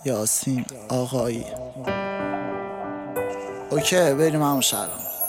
یاسین آقایی. اوکی بریم همون شهرام.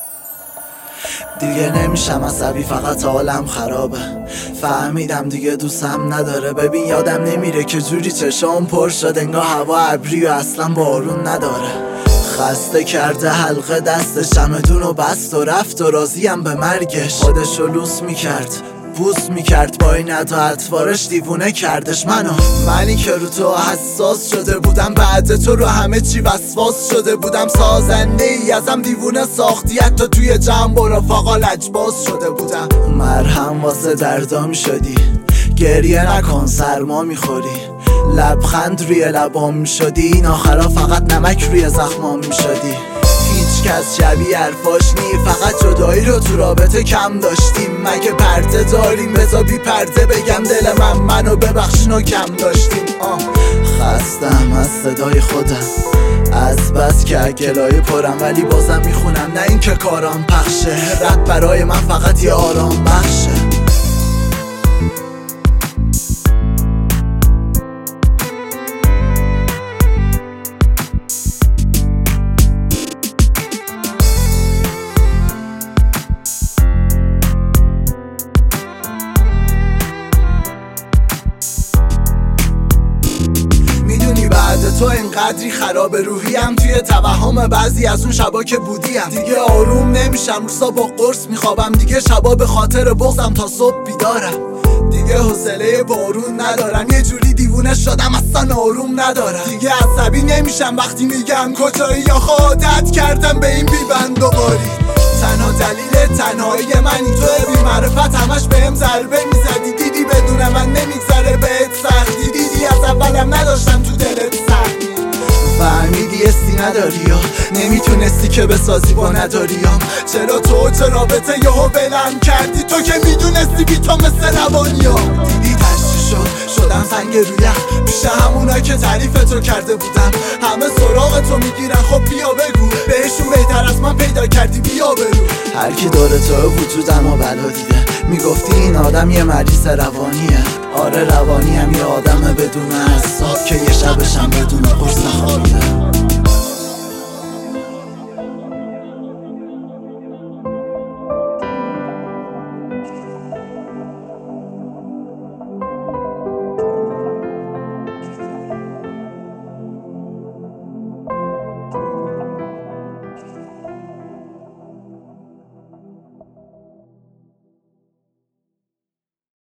دیگه نمیشم عصبی، فقط حالم خرابه. فهمیدم دیگه دوستم نداره. ببین یادم نمیره که جوری چشام پر شد انگار هوا ابری و اصلا بارون نداره. خسته کرده حلقه دستش، چمدون و بست و رفت و راضیم به مرگش. خودشو لوس میکرد بوس میکرد با این ادا اطوارش، دیوونه کردش منی که رو تو حساس شده بودم. بعد تو رو همه چی وسواس شده بودم. سازنده ای ازم دیوونه ساختی، حتی توی جمع و رفاقا لجباز شده بودم. مرهم واسه دردام شدی، گریه نکن سرما میخوری. لبخند روی لبام میشدی، این آخرا فقط نمک روی زخمام میشدی. هیچ کس شبیه حرفاش نی، فقط جدایی رو تو رابطه کم داشتیم. مگه پرده داریم؟ بذار بی پرده بگم دل منو ببخشین و کم داشتیم. خستم از صدای خودم، از بس که گلای پرم، ولی بازم میخونم نه این که کارام پخشه. رد برای من فقط یه آرام بخشه. تو اینقدری خراب روحیم، توی توهم بعضی از اون شبا که بودیم. دیگه آروم نمیشم، روزا با قرص میخوابم. دیگه شبا به خاطر بغضم تا صبح بیدارم. دیگه حوصله بارون ندارم، یه جوری دیوونه شدم اصلا آروم ندارم. دیگه عصبی نمیشم وقتی میگم کجایی، یا عادت کردم به این بیبند و باری. تنها دلیل تنهایی منی تو بی معرفت، همش بهم ضربه میزدی. دیدی بدون من نمیگذره بهت سختی، دیدی از اولم نداشتم تو دلت سختی. فهمیدی استی نداری یا نمیتونستی که بسازی با نداریام. چرا تو رابطه یهو بلند کردی، تو که میدونستی بی تو مثل روانیام. دیدی تشتی شدم سنگ رویم پیش همونا که تعریف تو کرده بودم. همه سراغ تو میگیرن، خب بیا بگو بهشون بهتر از من پیدا کردی، بیا برو. هر کی داره تو وجودم و بلا دیده، میگفتی این آدم یه مریض روانیه. آره روانیم، یه آدم بدون اعصاب که یه شبشم بدون قرص خوابیده.